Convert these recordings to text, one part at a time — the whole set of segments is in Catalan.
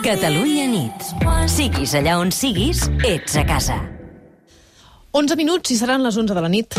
Catalunya nit. Siguis allà on siguis, ets a casa. 11 minuts i seran les 11 de la nit.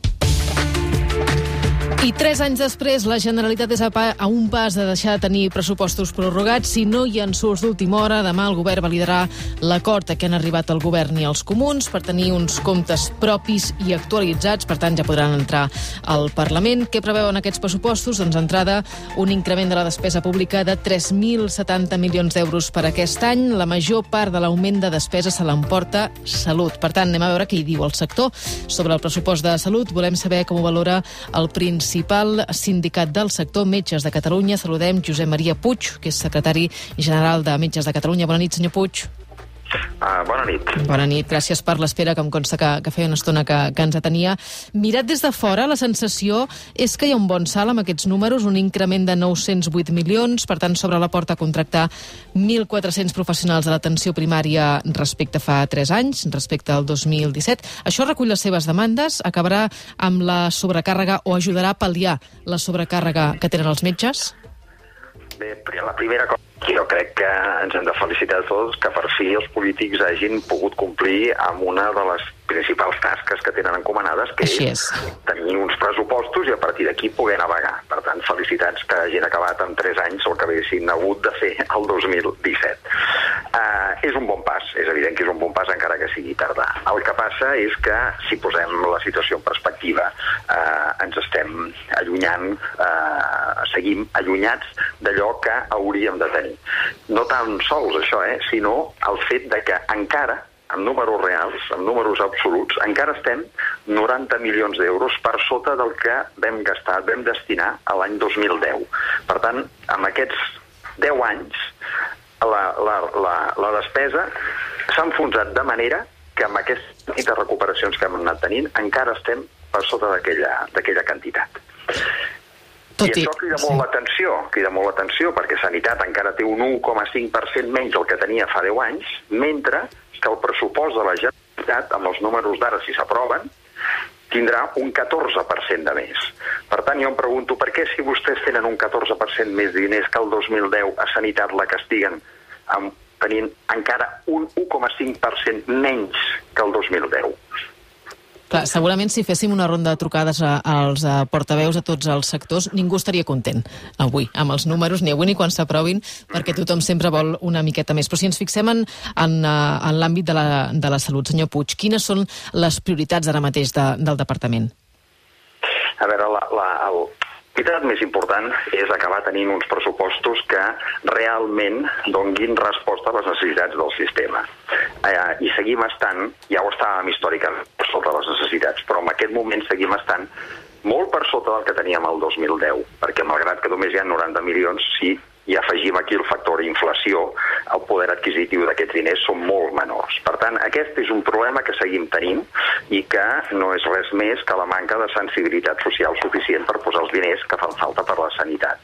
I 3 anys després, la Generalitat és a un pas de deixar de tenir pressupostos prorrogats. Si no hi ha ensurts d'última hora, demà el govern validarà l'acord a què han arribat el govern i els comuns per tenir uns comptes propis i actualitzats. Per tant, ja podran entrar al Parlament. Què preveuen aquests pressupostos? Doncs, d'entrada, un increment de la despesa pública de 3.070 milions d'euros per aquest any. La major part de l'augment de despesa se l'emporta Salut. Per tant, anem a veure què hi diu el sector sobre el pressupost de Salut. Volem saber com ho valora el principal sindicat del sector, Metges de Catalunya. Saludem Josep Maria Puig, que és secretari general de Metges de Catalunya. Bona nit, senyor Puig. Bona nit. Bona nit, gràcies per l'espera, que em consta que feia una estona que ens atenia. Mirat des de fora, la sensació és que hi ha un bon salt amb aquests números, un increment de 908 milions, per tant, s'obre la porta a contractar 1.400 professionals de l'atenció primària respecte a fa 3 anys, respecte al 2017. Això recull les seves demandes, acabarà amb la sobrecàrrega o ajudarà a pal·liar la sobrecàrrega que tenen els metges? Bé, la primera cosa, jo crec que ens hem de felicitar tots que per fi els polítics hagin pogut complir amb una de les principals tasques que tenen encomanades, que és tenir uns pressupostos i a partir d'aquí poder navegar. Per tant, felicitats que hagin acabat en 3 anys el que haguessin hagut de fer el 2017. És un bon pas, és evident que és un bon pas encara que sigui tardà. El que passa és que, si posem la situació en perspectiva, ens estem allunyant, seguim allunyats d'allò que hauríem de tenir. No tan sols això, sinó el fet de que encara, en números reals, en números absoluts, encara estem 90 milions d'euros per sota del que vam gastar, vam destinar a l'any 2010. Per tant, amb aquests 10 anys, la despesa s'ha enfonsat de manera que amb aquestes recuperacions que hem anat tenint encara estem per sota d'aquella quantitat. I això crida molt l'atenció, perquè Sanitat encara té un 1,5% menys del que tenia fa 10 anys, mentre que el pressupost de la Generalitat, amb els números d'ara, si s'aproven, tindrà un 14% de més. Per tant, jo em pregunto, per què si vostès tenen un 14% més diners que el 2010 a Sanitat la castiguen tenint encara un 1,5% menys que el 2010? Clar, segurament si féssim una ronda de trucades als portaveus de tots els sectors, ningú estaria content avui amb els números, ni avui ni quan s'aprovin, perquè tothom sempre vol una miqueta més. Però si ens fixem en l'àmbit de la salut, senyor Puig, quines són les prioritats ara mateix del departament? A veure, la prioritat més important és acabar tenint uns pressupostos que realment donguin resposta a les necessitats del sistema. I seguim estant, ja ho estàvem històricament per sota les necessitats, però en aquest moment seguim estant molt per sota del que teníem el 2010, perquè malgrat que només hi ha 90 milions, si hi afegim aquí el factor inflació, el poder adquisitiu d'aquests diners són molt menors. Per tant, aquest és un problema que seguim tenint i que no és res més que la manca de sensibilitat social suficient per posar els diners que fan falta per a la sanitat.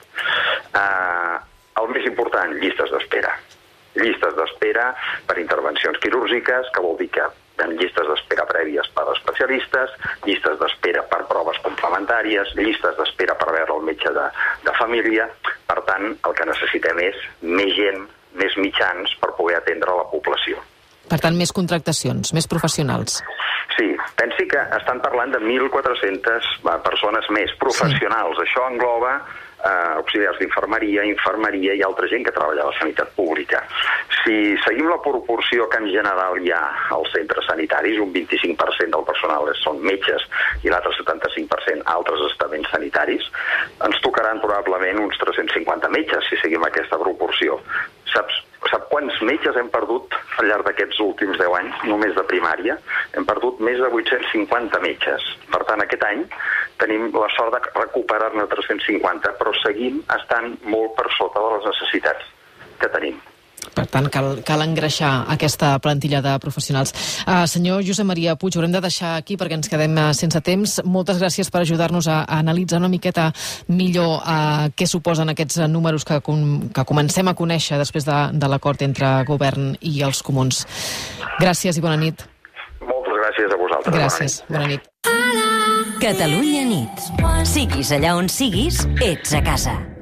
El més important, llistes d'espera. Llistes d'espera per intervencions quirúrgiques, que vol dir que hi ha llistes d'espera prèvies per especialistes, llistes d'espera per proves complementàries, llistes d'espera per veure el metge de família. Per tant, el que necessitem és més gent, més mitjans per poder atendre la població. Per tant, més contractacions, més professionals. Sí, pensi que estan parlant de 1.400 persones més professionals. Sí. Això engloba auxiliars d'infermeria, infermeria i altra gent que treballa a la sanitat pública. Si seguim la proporció que en general hi ha als centres sanitaris, un 25% del personal són metges i l'altre 75% altres estaments sanitaris, ens tocaran probablement uns 350 metges si seguim aquesta proporció. Sap quants metges hem perdut al llarg d'aquests últims 10 anys, només de primària? Hem perdut més de 850 metges. Per tant, aquest any tenim la sort de recuperar-ne 350, però seguim estant molt per sota de les necessitats que tenim. Per tant, cal engreixar aquesta plantilla de professionals. Senyor Josep Maria Puig, haurem de deixar aquí perquè ens quedem sense temps. Moltes gràcies per ajudar-nos a analitzar una miqueta millor què suposen aquests números que comencem a conèixer després de l'acord entre govern i els comuns. Gràcies i bona nit. Moltes gràcies a vosaltres. Gràcies, bona nit. Catalunya nit. Siguis allà on siguis, ets a casa.